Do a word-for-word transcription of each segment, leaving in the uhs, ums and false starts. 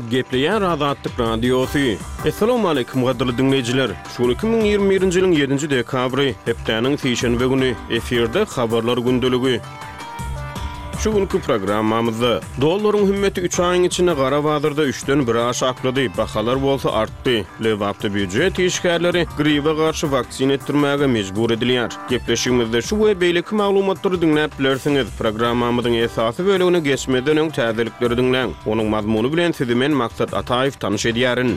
Gepleyen Azatlyk Radiosu. Assalamu alaykum gaderli dinleyijiler. Şu iki bin ýyirmi birinji ýylyň ýedinji dekabry hepdeniň seşenbe güni eferde habarlar gündöligi. Şu günkü programmamyzda dollaryň hümmeti üç aýyň içinde gara bazarda üçden bir aş aklady, bahalar bolsa artdy. Lewapda büdjet işgärleri gripe garşy vaksin etdirmäge mejbur edilýär. Gepleşigimizde şu we beýleki maglumatlary dinläp bilersiňiz. Programmamyzyň esasy bölügine geçmeden öň täzelikleri dinläň. Onuň mazmuny bilen sizi men Maksat Ataýew tanyş edýärin.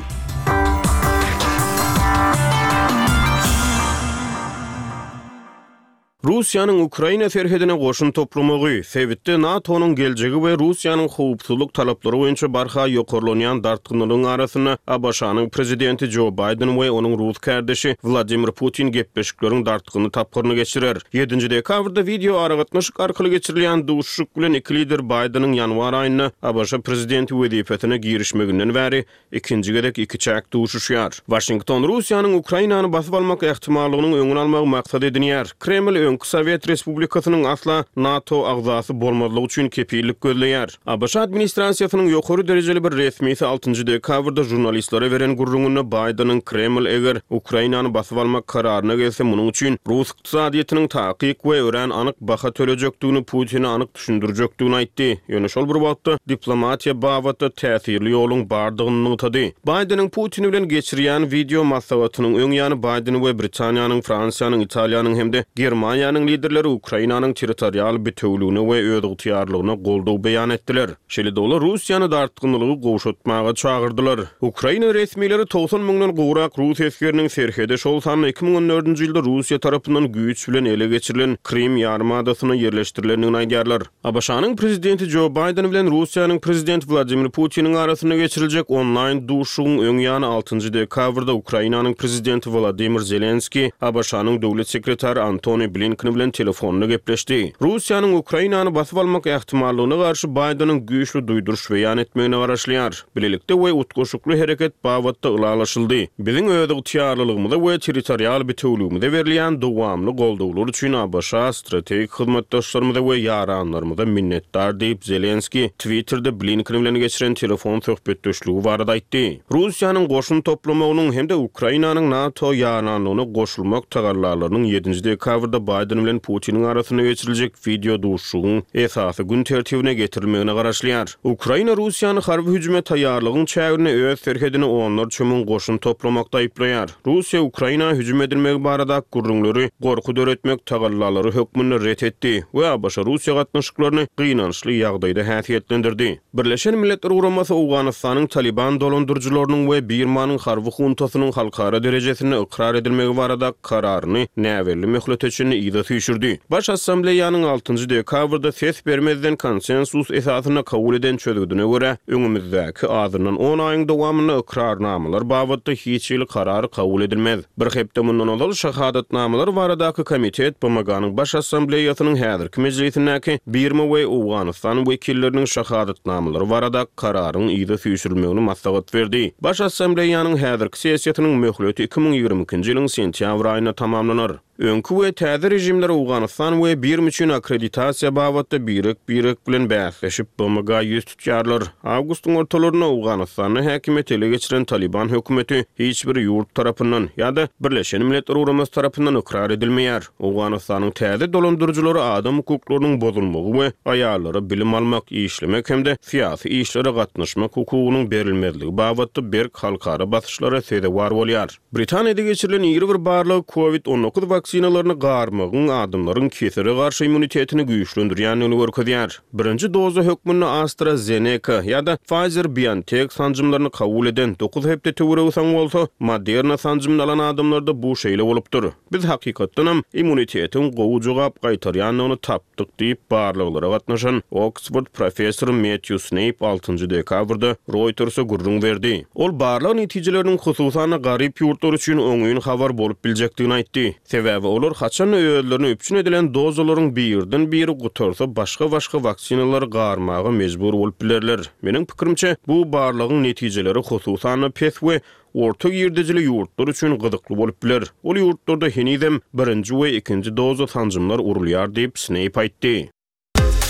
Russiýanyň Ukraina serhedine goşun toplamagy, sebitde NATO'nun geljegi we Russiýanyň howpsuzlyk talaplary boýunça barha ýokarlanýan dartgynlygyň arasyna A B Ş'nyň prezidenti Joe Biden we onuň Rus kardeşi Vladimir Putin gepleşikleriň dartgyny tapgyryny geçirer. ýedinji dekabrda video aragatnaşyk arkaly geçirilýän duşuşyk bilen iki lider Biden'yň ýanwar aýyna A B Ş prezidenti wezipetine girişmeginden bäri ikinji gedek iki çak duşuşýar. Washington Russiýanyň Ukrainany basyp almak ähtimallygynyň öňüni almagy maksat edinýär. Kreml Sovet Respublikasynyň asla NATO agzasy bolmadylygy üçin kepillik gözleýär. A B Ş administrasiýasynyň ýokary derejeli bir resmisi altynjy dekabrda jurnalistlere beren gurrungyny Biden'yň Kreml eger Ukrainany basyp almak kararyna gelse munyň üçin Rus ykdysadyýatynyň takyk we ören anyk baha töleýekdigini Putin'e anyk düşündirjekdigini aýtdy. Ýöne şol bir wagtda diplomatiýa babatda täsirli ýoluň bardygyny ýytdy. Biden'yň Putin bilen geçirýän video maslahatynyň öň ýany Biden we Britaniýanyň, Fransiýanyň, Italiýanyň hemde Germaniýa Ýanyň liderleri Ukrainanyň territorial bütünlügine we öz ygtyýarlygyna goldaw beýan etdiler. Şeýle dolu Russiýany dartgynlygy gowşatmaga çagyrdylar. Ukraina resmileri doksan müňden gowrak Rus eskeriniň serhede şol sany iki bin on dördünji ýylda Russiýa tarapyndan güýç bilen ele geçirilen Krim ýarymadasyna ýerleşdirilendigini aýdýarlar. A B Ş'nyň prezidenti Joe Biden bilen Russiýanyň prezidenti Vladimir Putiniň arasyna geçiriljek online duşugyň öň ýany altynjy dekabrda Ukrainanyň prezidenti Volodymyr Zelenski A B Ş'nyň dowlat sekretary Antony Blinken bilen telefonla gepleşdi. Russiýanyň Ukrainany basyp almak ähtimallygyna garşy Biden'yň güýçli duýduruş beýan etmegine garaşlýar. Bilelikde we utgoşukly hereket babatda ılalaşyldy. Biziň öz ygtyýarlylygymyza we territorial bütünlügimize berilýän dowamly goldawlar üçin A B Ş strategik hyzmatdaşlarymyza we ýaranlarymyza minnetdar diýip Zelenski Twitter'da Blinken bilen geçiren telefon söhbetdeşligi barada aýtdy. Russiýanyň goşun toplamagynyň hem de Ukrainanyň NATO ýaranlygyna goşulmak tagarlarlarynyň ýedinji dekabrda Biden bilen Putin'in arasyna geçiriljek video duşugyň esasy gün tertibine getirilmegine garaşlýar. Ukraina Russiýany harby hüjüme taýýarlygyň çägine öz serhedine onlar çömün goşun toplamakda aýplaýar. Russiýa Ukraina hüjüm edilmegi barada gurrunlary gorku döretmek tagallalary hökmüni ret etdi we A B Ş Russiýa gatnaşyklaryny gynançly ýagdaýda häsiýetlendirdi. Birleşen Milletler Guramasy Awganystanyň Taliban dolandyrjylarynyň we Birmanyň harby huntasynyň halkara derejesine ikrar edilmegi barada kararyny näwelli möhlet üçin ýa düşürdi. Baş Assambleýanyň altynjy dekabrda ses bermezden konsensus esasyna kabul eden çözgüdüne görä öňümüzdäki azyndan on aýyň dowamyny ikrarnamalar babatda hiç ýyl karary kabul edilmez. Bir hepde mundan ol şahadatnamalar baradaky komitet B M G'nyň Baş Assambleýasynyň häzirki mejlisindäki Birma we Awganystan wekilleriniň şahadatnamalary barada kararyň ýa düşürülmegini maslahat berdi. Baş Assambleýanyň häzirki sessiýasynyň möhleti iki bin ýygrimi ikinji ýylyň sentýabr aýyna tamamlanar. Öňkü we täze rejimler Awganystan we Birma üçin akkreditasiýa babatda birek birek bilen bäsleşip B M G ýüz tutýarlar. Awgustyň ortalaryna Awganystany häkimet ele geçiren Taliban hökümeti hiç bir ýurt tarapyndan ýa-da Birleşen Milletler Guramasy tarapyndan ikrar edilmeýär. Awganystanyň täze dolandyrjylary adam hukuklarynyň bozulmagy we aýallary bilim almak, işlemek hemde siýasy işlere gatnaşmak hukugynyň berilmezligi babatda berk halkara basyşlara sebäp bolýar. Britaniýada geçirilen ýyry bir barlyk COVID on dokuz vaksinalaryny garmagyň adamlaryň kesire garşy immunitetini güýçlendirýändigini görkezýär. Birinji doza hökmüni AstraZeneca ýa-da Pfizer-BioNTech sanjymlaryny kabul eden dokuz hepde töweregiň bolsa, Moderna sanjymyny alan adamlarda bu şeýle bolupdyr. Biz hakykatdan hem immunitetiň gowy jogap gaýtarýandygyny tapdyk diýip barlyklara gatnaşan Oxford professor Matthew Snape altynjy dekabrda Reuters'a gurrun berdi. Ol barlyk netijeleriniň hususan garyp ýurtlar üçin öňüň habar bolup biljekdigini aýtdy. Sebäbi olar haçan öýlerini öpçün edilen dozalaryň birden biri gutarsa başga-başga vaksinalary garmagy mejbur bolup bilerler. Meniň pikirimçe bu barlygyň netijeleri hususan pes we orta ýerdejili ýurtlar üçin gyzykly bolup biler. Ol ýurtlarda henizem birinji we ikinji doza sanjymlar urulýar diýip Snape aýtdy.